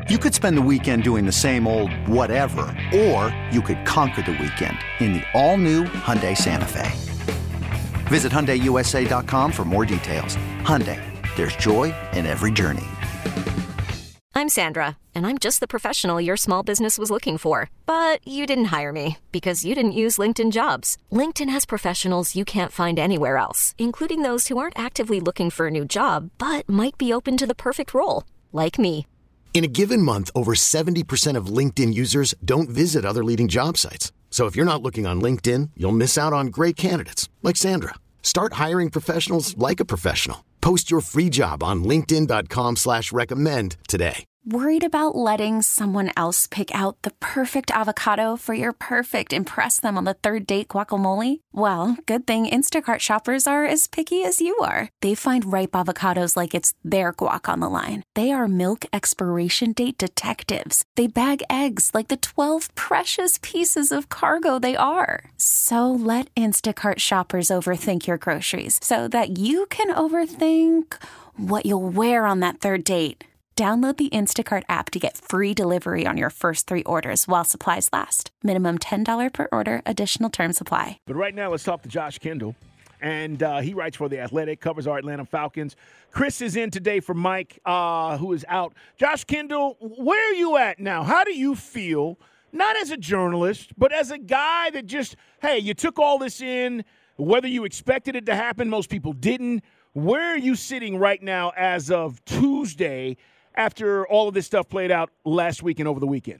You could spend the weekend doing the same old whatever, or you could conquer the weekend in the all-new Hyundai Santa Fe. Visit HyundaiUSA.com for more details. Hyundai, there's joy in every journey. I'm Sandra, and I'm just the professional your small business was looking for. But you didn't hire me because you didn't use LinkedIn Jobs. LinkedIn has professionals you can't find anywhere else, including those who aren't actively looking for a new job, but might be open to the perfect role, like me. In a given month, over 70% of LinkedIn users don't visit other leading job sites. So if you're not looking on LinkedIn, you'll miss out on great candidates like Sandra. Start hiring professionals like a professional. Post your free job on linkedin.com/recommend today. Worried about letting someone else pick out the perfect avocado for your perfect impress them on the third date guacamole? Well, good thing Instacart shoppers are as picky as you are. They find ripe avocados like it's their guac on the line. They are milk expiration date detectives. They bag eggs like the 12 precious pieces of cargo they are. So let Instacart shoppers overthink your groceries so that you can overthink what you'll wear on that third date. Download the Instacart app to get free delivery on your first 3 orders while supplies last. Minimum $10 per order. Additional terms apply. But right now, let's talk to Josh Kendall. And he writes for The Athletic, covers our Atlanta Falcons. Chris is in today for Mike, who is out. Josh Kendall, where are you at now? How do you feel, not as a journalist, but as a guy that just, hey, you took all this in, whether you expected it to happen, most people didn't. Where are you sitting right now as of Tuesday after all of this stuff played out last week and over the weekend?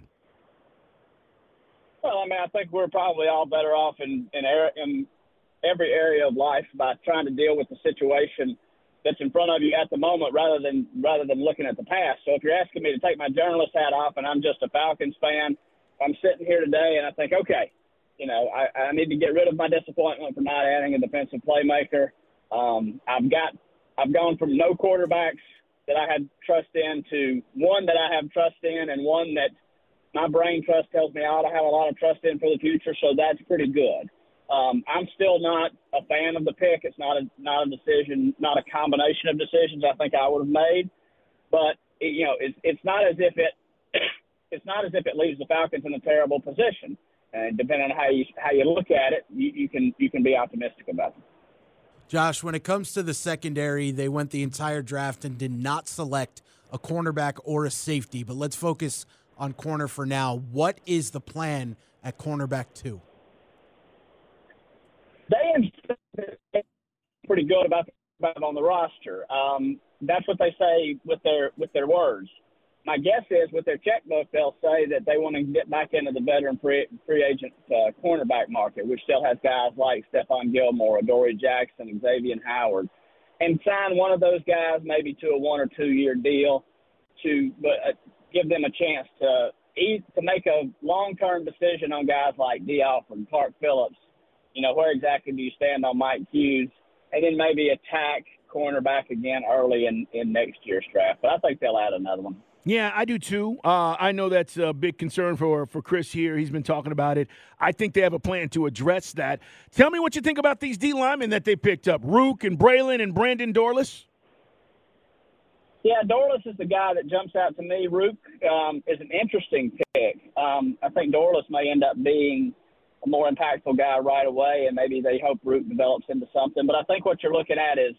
Well, I mean, I think we're probably all better off in every area of life by trying to deal with the situation that's in front of you at the moment rather than looking at the past. So if you're asking me to take my journalist hat off and I'm just a Falcons fan, I'm sitting here today and I think, okay, you know, I need to get rid of my disappointment for not adding a defensive playmaker. I've gone from no quarterbacks that I had trust in to one that I have trust in and one that my brain trust tells me I ought to have a lot of trust in for the future, so that's pretty good. I'm still not a fan of the pick. It's not a decision, not a combination of decisions I think I would have made. But it's not as if it leaves the Falcons in a terrible position. And depending on how you look at it, you can be optimistic about it. Josh, when it comes to the secondary, they went the entire draft and did not select a cornerback or a safety. But let's focus on corner for now. What is the plan at cornerback 2? They pretty good about on the roster. That's what they say with their words. My guess is with their checkbook, they'll say that they want to get back into the veteran free agent cornerback market, which still has guys like Stephon Gilmore, Adoree Jackson, Xavier Howard, and sign one of those guys maybe to a 1 or 2 year deal to give them a chance to make a long-term decision on guys like D. Alford, Clark Phillips. You know, where exactly do you stand on Mike Hughes? And then maybe attack cornerback again early in next year's draft. But I think they'll add another one. Yeah, I do too. I know that's a big concern for Chris here. He's been talking about it. I think they have a plan to address that. Tell me what you think about these D linemen that they picked up, Rook and Braylon and Brandon Dorlus. Yeah, Dorlus is the guy that jumps out to me. Rook is an interesting pick. I think Dorlus may end up being a more impactful guy right away, and maybe they hope Rook develops into something. But I think what you're looking at is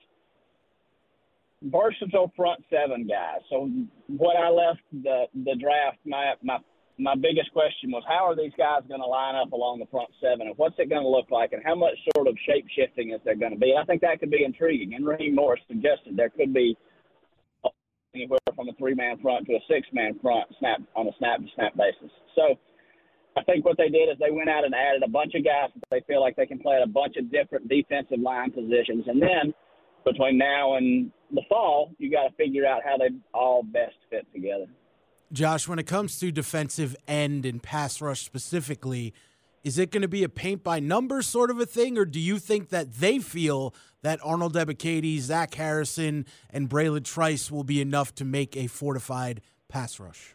versatile front seven guys. So what I left the draft, my biggest question was, how are these guys going to line up along the front seven, and what's it going to look like, and how much sort of shape shifting is there going to be? And I think that could be intriguing. And Raheem Morris suggested there could be anywhere from a 3-man front to a 6-man front on a snap-to-snap basis. So I think what they did is they went out and added a bunch of guys that they feel like they can play at a bunch of different defensive line positions. And then between now and the fall, you got to figure out how they all best fit together. Josh, when it comes to defensive end and pass rush specifically, is it going to be a paint-by-number sort of a thing, or do you think that they feel that Arnold Ebiketie, Zach Harrison, and Braylon Trice will be enough to make a fortified pass rush?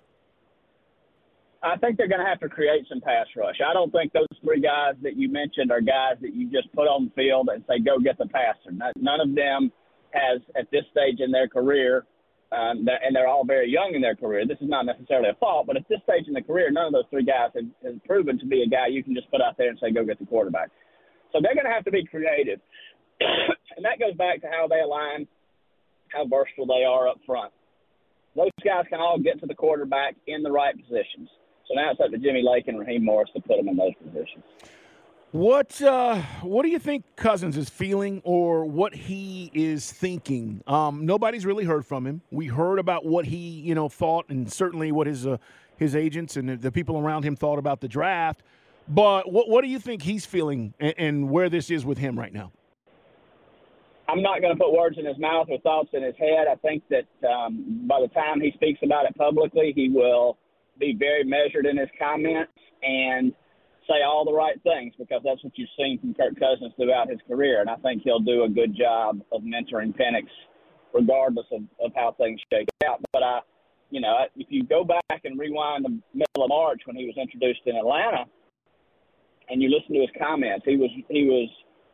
I think they're going to have to create some pass rush. I don't think those 3 guys that you mentioned are guys that you just put on the field and say, go get the passer. None of them has, at this stage in their career, and they're all very young in their career. This is not necessarily a fault, but at this stage in the career, none of those three guys have proven to be a guy you can just put out there and say, go get the quarterback. So they're going to have to be creative. And that goes back to how they align, how versatile they are up front. Those guys can all get to the quarterback in the right positions. So now it's up to Jimmy Lake and Raheem Morris to put them in those positions. What do you think Cousins is feeling or what he is thinking? Nobody's really heard from him. We heard about what he, thought, and certainly what his agents and the people around him thought about the draft. But what do you think he's feeling and where this is with him right now? I'm not going to put words in his mouth or thoughts in his head. I think that by the time he speaks about it publicly, he will be very measured in his comments and say all the right things, because that's what you've seen from Kirk Cousins throughout his career. And I think he'll do a good job of mentoring Penix regardless of how things shake out. But, if you go back and rewind the middle of March when he was introduced in Atlanta and you listen to his comments, he was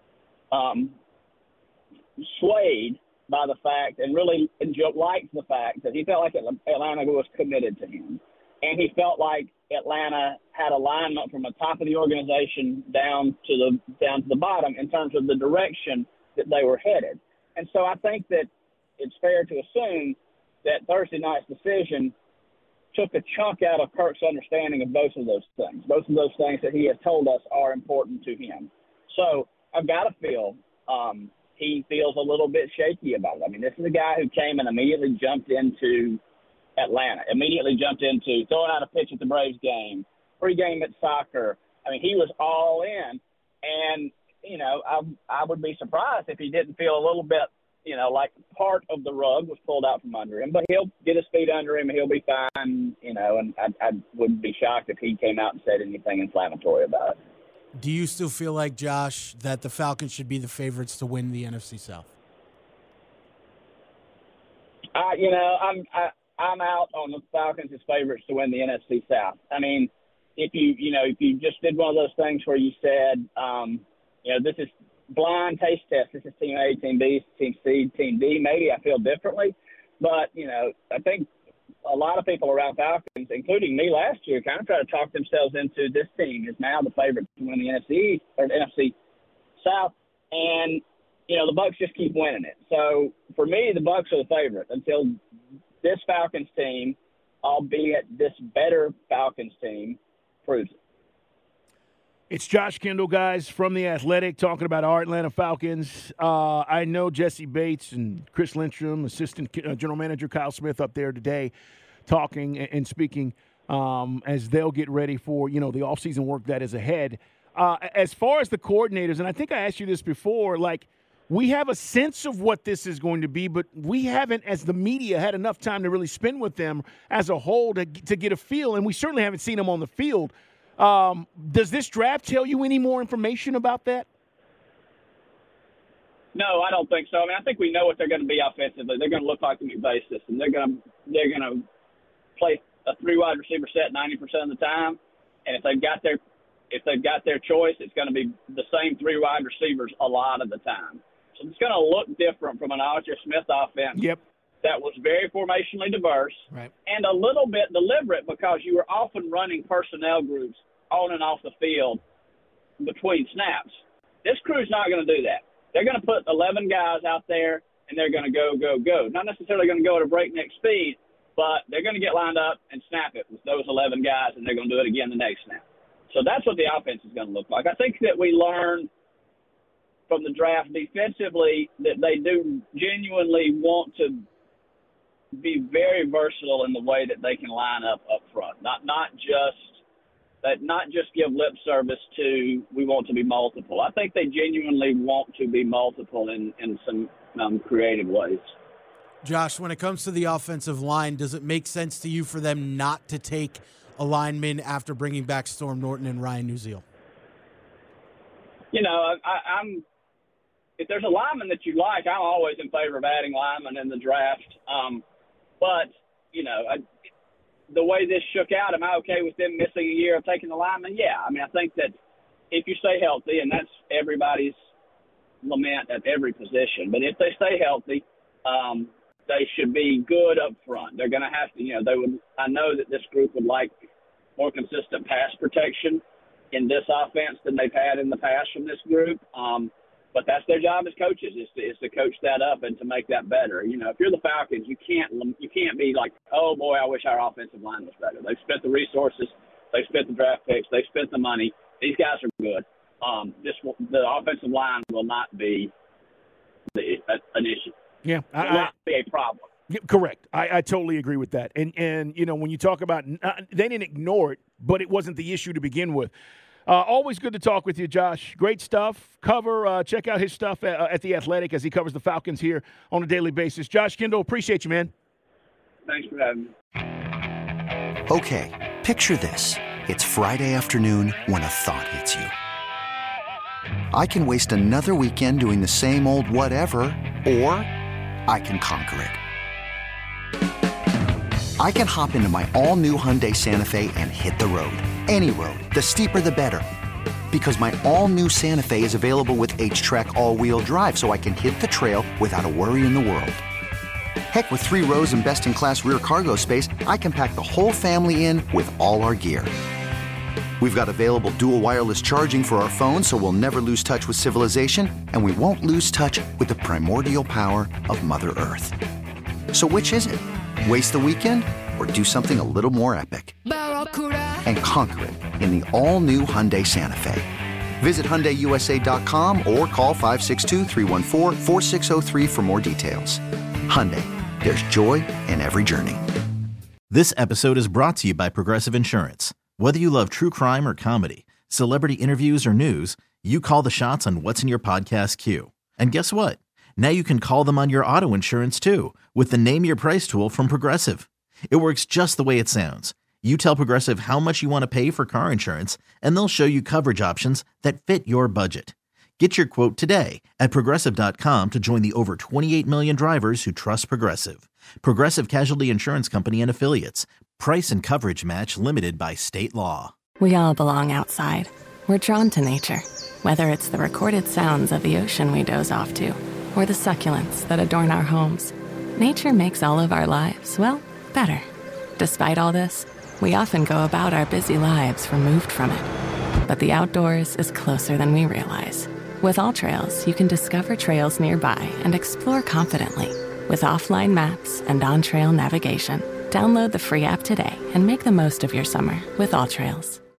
swayed by the fact and really liked the fact that he felt like Atlanta was committed to him. And he felt like Atlanta had alignment from the top of the organization down to the bottom in terms of the direction that they were headed. And so I think that it's fair to assume that Thursday night's decision took a chunk out of Kirk's understanding of both of those things that he has told us are important to him. So I've got to feel he feels a little bit shaky about it. I mean, this is a guy who came and immediately jumped into Atlanta, immediately jumped into throwing out a pitch at the Braves game, pregame at soccer. I mean, he was all in. And, I would be surprised if he didn't feel a little bit, like part of the rug was pulled out from under him. But he'll get his feet under him. He'll be fine, and I wouldn't be shocked if he came out and said anything inflammatory about it. Do you still feel like, Josh, that the Falcons should be the favorites to win the NFC South? I'm out on the Falcons as favorites to win the NFC South. I mean, if you just did one of those things where you said, this is blind taste test. This is team A, team B, team C, team D. Maybe I feel differently, but I think a lot of people around Falcons, including me last year, kind of try to talk themselves into this team is now the favorite to win the NFC East or the NFC South, and the Bucs just keep winning it. So for me, the Bucs are the favorite until this Falcons team, albeit this better Falcons team, proves it. It's Josh Kendall, guys, from The Athletic, talking about our Atlanta Falcons. I know Jesse Bates and Chris Lindstrom, assistant general manager Kyle Smith up there today, talking and speaking as they'll get ready for, the offseason work that is ahead. As far as the coordinators, and I think I asked you this before, we have a sense of what this is going to be, but we haven't, as the media, had enough time to really spend with them as a whole to get a feel, and we certainly haven't seen them on the field. Does this draft tell you any more information about that? No, I don't think so. I mean, I think we know what they're going to be offensively. They're going to look like the McVay system. They're going to play a 3 wide receiver set 90% of the time, and if they've got their choice, it's going to be the same 3 wide receivers a lot of the time. So it's going to look different from an Archer Smith offense. Yep. That was very formationally diverse, right, and a little bit deliberate because you were often running personnel groups on and off the field between snaps. This crew's not going to do that. They're going to put 11 guys out there, and they're going to go. Not necessarily going to go at a breakneck speed, but they're going to get lined up and snap it with those 11 guys, and they're going to do it again the next snap. So that's what the offense is going to look like. I think that we learned from the draft defensively that they do genuinely want to be very versatile in the way that they can line up front. Not just give lip service to we want to be multiple. I think they genuinely want to be multiple in some creative ways. Josh, when it comes to the offensive line, does it make sense to you for them not to take a lineman after bringing back Storm Norton and Ryan Nuzile? I'm if there's a lineman that you like, I'm always in favor of adding linemen in the draft. But the way this shook out, am I okay with them missing a year of taking the lineman? Yeah. I mean, I think that if you stay healthy, and that's everybody's lament at every position, but if they stay healthy, they should be good up front. They're going to have to, I know that this group would like more consistent pass protection in this offense than they've had in the past from this group. But that's their job as coaches is to coach that up and to make that better. If you're the Falcons, you can't be like, oh boy, I wish our offensive line was better. They've spent the resources, they've spent the draft picks, they've spent the money. These guys are good. The offensive line will not be an issue. Yeah, it will not be a problem. Correct. I totally agree with that. And when you talk about they didn't ignore it, but it wasn't the issue to begin with. Always good to talk with you, Josh. Great stuff. Check out his stuff at The Athletic as he covers the Falcons here on a daily basis. Josh Kendall, appreciate you, man. Thanks for having me. Okay, picture this. It's Friday afternoon when a thought hits you. I can waste another weekend doing the same old whatever, or I can conquer it. I can hop into my all-new Hyundai Santa Fe and hit the road. Any road. The steeper, the better. Because my all-new Santa Fe is available with H-Track all-wheel drive, so I can hit the trail without a worry in the world. Heck, with 3 rows and best-in-class rear cargo space, I can pack the whole family in with all our gear. We've got available dual wireless charging for our phones, so we'll never lose touch with civilization, and we won't lose touch with the primordial power of Mother Earth. So which is it? Waste the weekend or do something a little more epic? And conquer it in the all-new Hyundai Santa Fe. Visit HyundaiUSA.com or call 562-314-4603 for more details. Hyundai, there's joy in every journey. This episode is brought to you by Progressive Insurance. Whether you love true crime or comedy, celebrity interviews or news, you call the shots on what's in your podcast queue. And guess what? Now you can call them on your auto insurance too with the Name Your Price tool from Progressive. It works just the way it sounds. You tell Progressive how much you want to pay for car insurance, and they'll show you coverage options that fit your budget. Get your quote today at Progressive.com to join the over 28 million drivers who trust Progressive. Progressive Casualty Insurance Company and Affiliates. Price and coverage match limited by state law. We all belong outside. We're drawn to nature, whether it's the recorded sounds of the ocean we doze off to, or the succulents that adorn our homes. Nature makes all of our lives, well, better. Despite all this, we often go about our busy lives removed from it. But the outdoors is closer than we realize. With AllTrails, you can discover trails nearby and explore confidently. With offline maps and on-trail navigation, download the free app today and make the most of your summer with AllTrails.